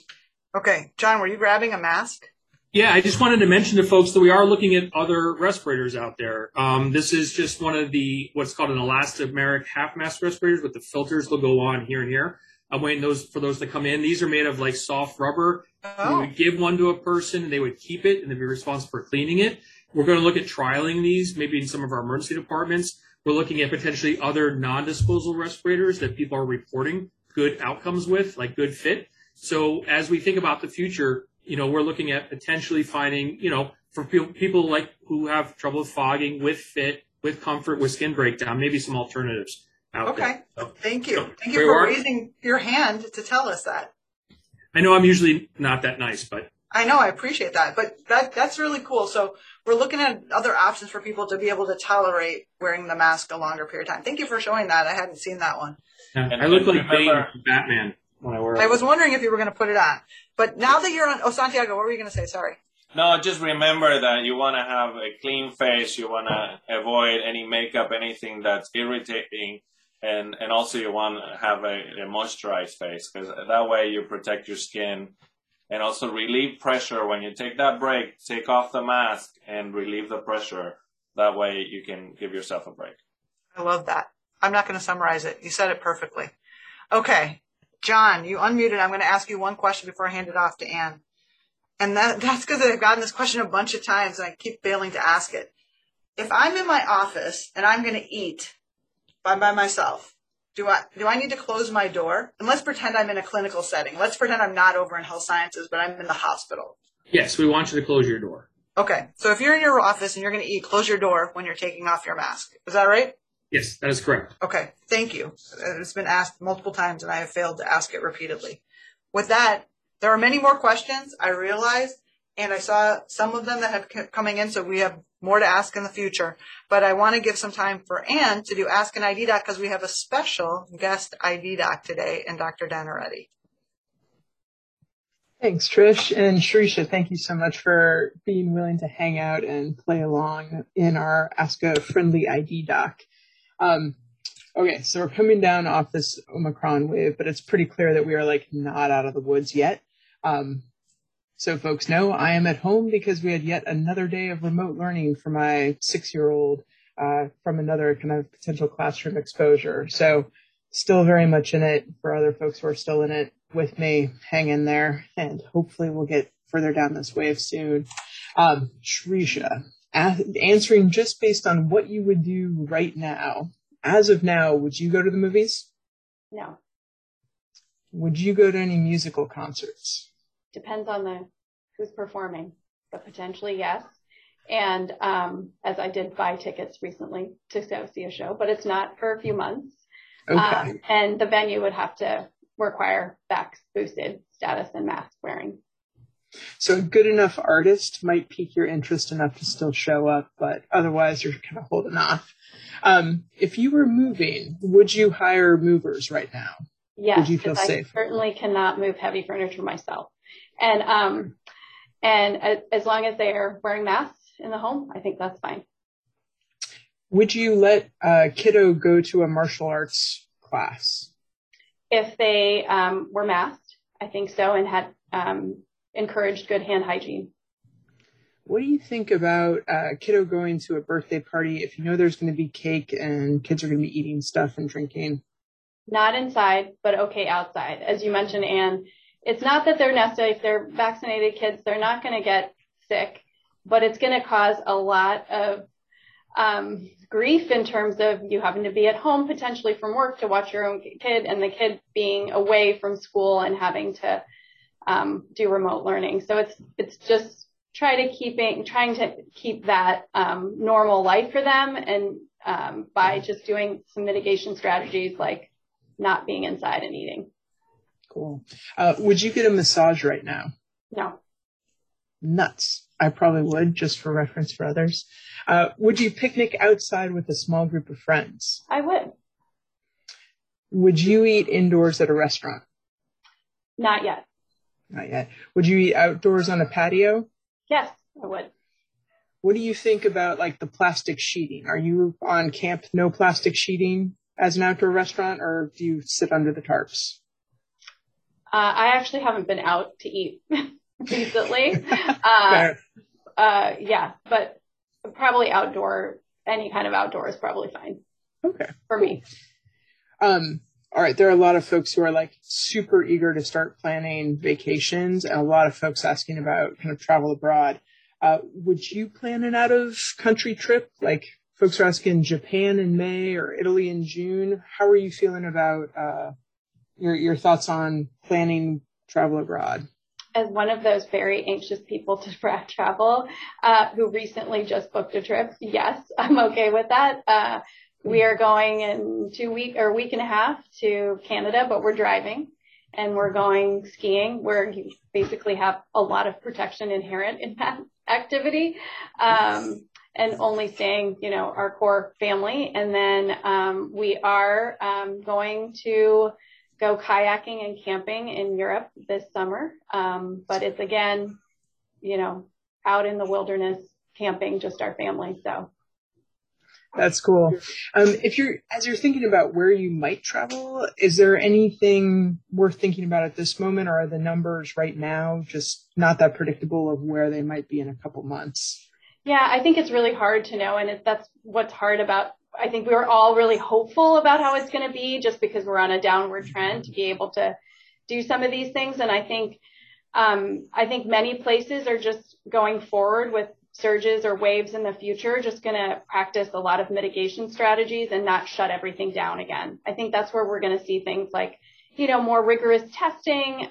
Okay. John, were you grabbing a mask? Yeah, I just wanted to mention to folks that we are looking at other respirators out there. This is just one of the what's called an elastomeric half mask respirators with the filters. They'll go on here and here. I'm waiting for those to come in. These are made of soft rubber. Oh. We would give one to a person, and they would keep it, and they'd be responsible for cleaning it. We're going to look at trialing these, maybe in some of our emergency departments. We're looking at potentially other non-disposable respirators that people are reporting good outcomes with, like good fit. So as we think about the future, we're looking at potentially finding, for people who have trouble with fogging, with fit, with comfort, with skin breakdown, maybe some alternatives out there. Okay. So, thank you. Thank you for raising your hand to tell us that. I know I'm usually not that nice, but. I know, I appreciate that, but that's really cool. So we're looking at other options for people to be able to tolerate wearing the mask a longer period of time. Thank you for showing that. I hadn't seen that one. Yeah, I look like Bane from Batman when I wear it. I was wondering if you were going to put it on. But now that you're on, Santiago, what were you going to say? Sorry. No, just remember that you want to have a clean face. You want to avoid any makeup, anything that's irritating. And also you want to have a moisturized face because that way you protect your skin. And also relieve pressure. When you take that break, take off the mask and relieve the pressure. That way you can give yourself a break. I love that. I'm not going to summarize it. You said it perfectly. Okay. John, you unmuted. I'm going to ask you one question before I hand it off to Ann. And that's because I've gotten this question a bunch of times and I keep failing to ask it. If I'm in my office and I'm going to eat by myself, do I need to close my door? And let's pretend I'm in a clinical setting. Let's pretend I'm not over in health sciences, but I'm in the hospital. Yes, we want you to close your door. Okay. So if you're in your office and you're going to eat, close your door when you're taking off your mask. Is that right? Yes, that is correct. Okay. Thank you. It's been asked multiple times and I have failed to ask it repeatedly. With that, there are many more questions, I realized, and I saw some of them that have kept coming in, so we have more to ask in the future. But I want to give some time for Ann to do Ask an ID Doc because we have a special guest ID Doc today in Dr. Danaretti. Thanks, Trish. And Shrisha, thank you so much for being willing to hang out and play along in our Ask a Friendly ID doc. Okay, so we're coming down off this Omicron wave, but it's pretty clear that we are like not out of the woods yet. So folks know I am at home because we had yet another day of remote learning for my 6-year-old from another kind of potential classroom exposure. So still very much in it. For other folks who are still in it with me, hang in there, and hopefully we'll get further down this wave soon. Shrisha, answering just based on what you would do right now. As of now, would you go to the movies? No. Would you go to any musical concerts? Depends on who's performing, but potentially yes. And as I did buy tickets recently to go see a show, but it's not for a few months. Okay. And the venue would have to require vax boosted status and mask wearing. So a good enough artist might pique your interest enough to still show up, but otherwise you're kind of holding off. If you were moving, would you hire movers right now? Yes, would you feel safe? I certainly cannot move heavy furniture myself. And as long as they are wearing masks in the home, I think that's fine. Would you let a kiddo go to a martial arts class? If they were masked, I think so, and had encouraged good hand hygiene. What do you think about a kiddo going to a birthday party if you know there's going to be cake and kids are going to be eating stuff and drinking? Not inside, but okay outside. As you mentioned, Anne, it's not that they're necessarily, if they're vaccinated kids, they're not going to get sick, but it's going to cause a lot of grief in terms of you having to be at home potentially from work to watch your own kid, and the kid being away from school and having to do remote learning. So it's just trying to keep that normal life for them, and by just doing some mitigation strategies like not being inside and eating. Cool. Would you get a massage right now? No. Nuts. I probably would, just for reference for others. Would you picnic outside with a small group of friends? I would. Would you eat indoors at a restaurant? Not yet. Not yet. Would you eat outdoors on a patio? Yes, I would. What do you think about like the plastic sheeting? Are you on camp no plastic sheeting as an outdoor restaurant, or do you sit under the tarps? I actually haven't been out to eat recently. Yeah, but probably outdoor, any kind of outdoor is probably fine. Okay. For me. All right. There are a lot of folks who are like super eager to start planning vacations, and a lot of folks asking about kind of travel abroad. Would you plan an out of country trip? Like folks are asking Japan in May or Italy in June. How are you feeling about your thoughts on planning travel abroad? As one of those very anxious people to travel, who recently just booked a trip, yes, I'm okay with that. We are going in week and a half to Canada, but we're driving, and we're going skiing, where you basically have a lot of protection inherent in that activity, and only staying, our core family. And then we are going to go kayaking and camping in Europe this summer. But it's again, out in the wilderness camping, just our family. So that's cool. As you're thinking about where you might travel, is there anything worth thinking about at this moment, or are the numbers right now just not that predictable of where they might be in a couple months? Yeah, I think it's really hard to know. And that's what's hard about, I think we were all really hopeful about how it's going to be, just because we're on a downward trend to be able to do some of these things. And I think many places are just going forward with surges or waves in the future, just going to practice a lot of mitigation strategies and not shut everything down again. I think that's where we're going to see things like, more rigorous testing,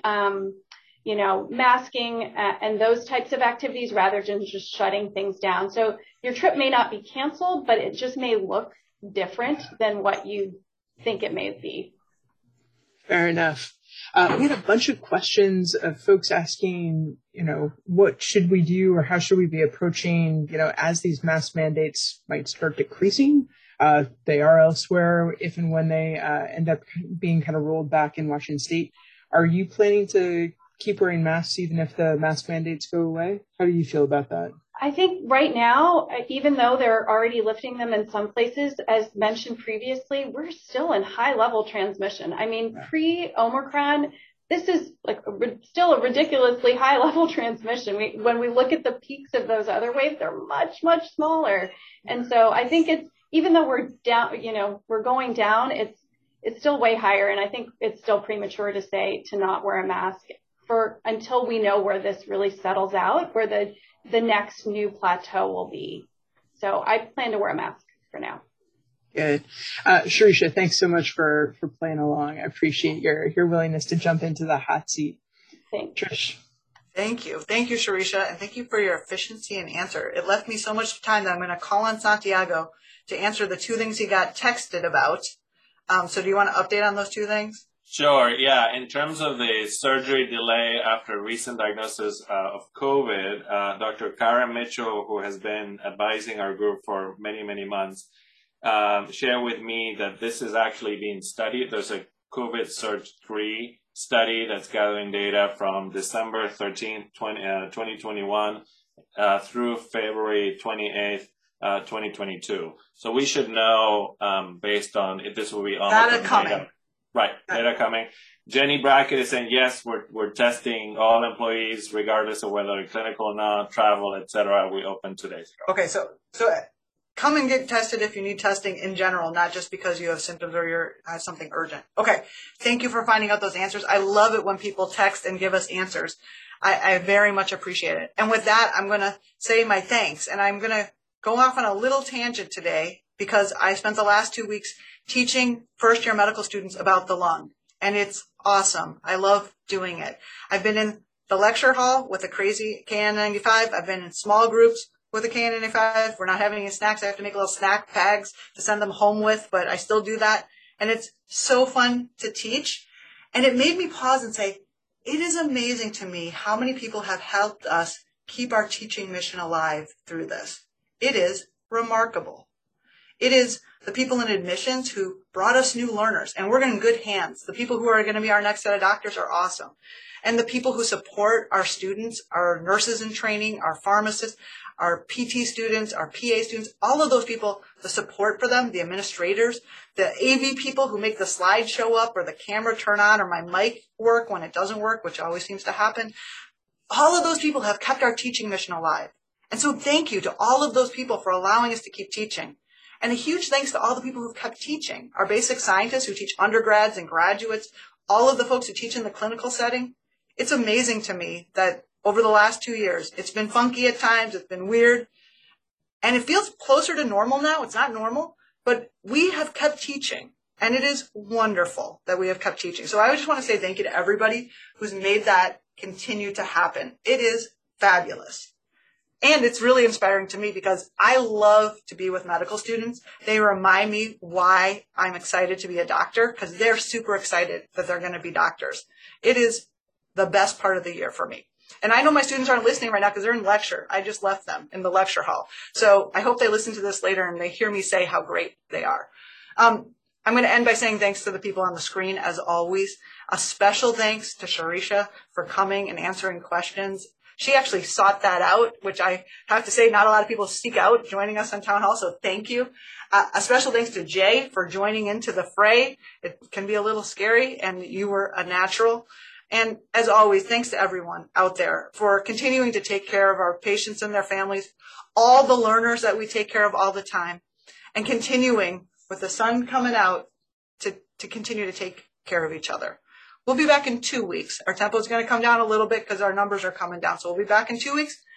masking, and those types of activities, rather than just shutting things down. So your trip may not be canceled, but it just may look different than what you think it may be. Fair enough. We had a bunch of questions of folks asking, what should we do, or how should we be approaching, as these mask mandates might start decreasing. They are elsewhere if and when they end up being kind of rolled back in Washington State. Are you planning to keep wearing masks even if the mask mandates go away? How do you feel about that? I think right now, even though they're already lifting them in some places, as mentioned previously, we're still in high level transmission. I mean, pre-Omicron, this is like still a ridiculously high level transmission. When we look at the peaks of those other waves, they're much, much smaller. And so I think it's, even though we're down, we're going down, it's still way higher. And I think it's still premature to say to not wear a mask until we know where this really settles out, where the next new plateau will be. So I plan to wear a mask for now. Good. Shirisha, thanks so much for playing along. I appreciate your willingness to jump into the hot seat. Thanks. Trish. Thank you. Thank you, Shirisha, and thank you for your efficiency and answer. It left me so much time that I'm going to call on Santiago to answer the 2 things he got texted about. So do you want to update on those 2 things? Sure. Yeah. In terms of the surgery delay after recent diagnosis of COVID, Dr. Karen Mitchell, who has been advising our group for many, many months, shared with me that this is actually being studied. There's a COVID Surge 3 study that's gathering data from December 13th, 2021 through February 28th, 2022. So we should know based on if this will be on data coming. Data. Right, data coming. Jenny Brackett is saying, yes, we're testing all employees, regardless of whether they're clinical or not, travel, etc. We opened 2 days ago. Okay, so come and get tested if you need testing in general, not just because you have symptoms or you have something urgent. Okay, thank you for finding out those answers. I love it when people text and give us answers. I very much appreciate it. And with that, I'm going to say my thanks, and I'm going to go off on a little tangent today because I spent the last 2 weeks teaching first-year medical students about the lung, and it's awesome. I love doing it. I've been in the lecture hall with a crazy KN95. I've been in small groups with a KN95. We're not having any snacks. I have to make little snack bags to send them home with, but I still do that, and it's so fun to teach. And it made me pause and say, it is amazing to me how many people have helped us keep our teaching mission alive through this. It is remarkable. It is the people in admissions who brought us new learners, and we're in good hands. The people who are going to be our next set of doctors are awesome. And the people who support our students, our nurses in training, our pharmacists, our PT students, our PA students, all of those people, the support for them, the administrators, the AV people who make the slide show up or the camera turn on or my mic work when it doesn't work, which always seems to happen. All of those people have kept our teaching mission alive. And so thank you to all of those people for allowing us to keep teaching. And a huge thanks to all the people who've kept teaching, our basic scientists who teach undergrads and graduates, all of the folks who teach in the clinical setting. It's amazing to me that over the last 2 years, it's been funky at times, it's been weird, and it feels closer to normal now. It's not normal, but we have kept teaching, and it is wonderful that we have kept teaching. So I just want to say thank you to everybody who's made that continue to happen. It is fabulous. And it's really inspiring to me because I love to be with medical students. They remind me why I'm excited to be a doctor because they're super excited that they're going to be doctors. It is the best part of the year for me. And I know my students aren't listening right now because they're in lecture. I just left them in the lecture hall. So I hope they listen to this later and they hear me say how great they are. I'm going to end by saying thanks to the people on the screen, as always. A special thanks to Shirisha for coming and answering questions. She actually sought that out, which I have to say not a lot of people seek out joining us on Town Hall, so thank you. A special thanks to Jay for joining into the fray. It can be a little scary, and you were a natural. And as always, thanks to everyone out there for continuing to take care of our patients and their families, all the learners that we take care of all the time, and continuing with the sun coming out to continue to take care of each other. We'll be back in 2 weeks. Our tempo is going to come down a little bit because our numbers are coming down. So we'll be back in 2 weeks.